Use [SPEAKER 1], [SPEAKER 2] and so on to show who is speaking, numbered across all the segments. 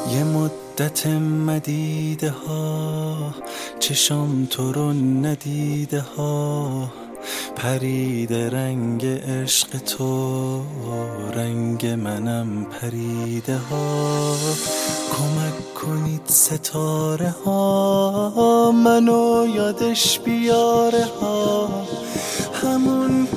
[SPEAKER 1] یه مدت مدیده ها چشام تو رو ندیده ها، پریده رنگ عشق تو، رنگ منم پریده ها. کمک کنید ستاره ها منو یادش بیاره ها، همون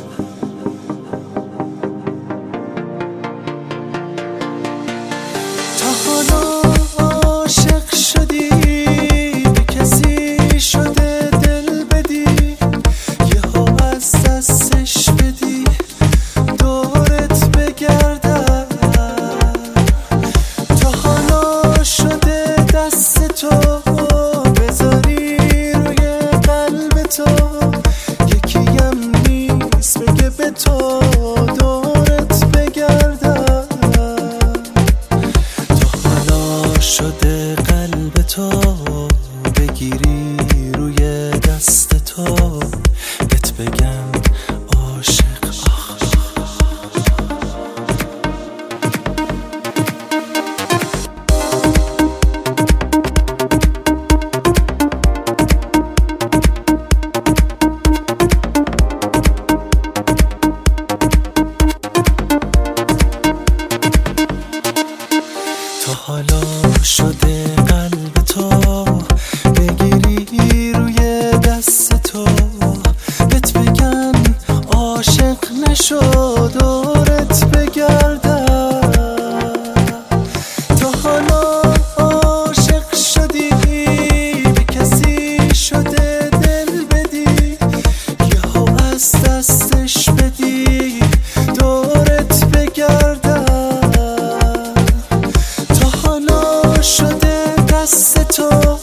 [SPEAKER 1] تا حالا عاشق شدی به کسی شده دل بدی، یهو از دستش بدی دورت بگردم. تا حالا شده دست تو بذاری روی قلب تو، یکیم نیست بگه به تو دورت بگردم. شده قلب تو بگیری روی دست تو، بهت بگم عاشق. تا حالا شده قلب تو بگیری روی دست تو، بهت بگم عاشق نشو دورت بگردم. تا حالا عاشق شدی به کسی شده دل بدی، یهو از دستش بدی دورت بگردم. شده دست تو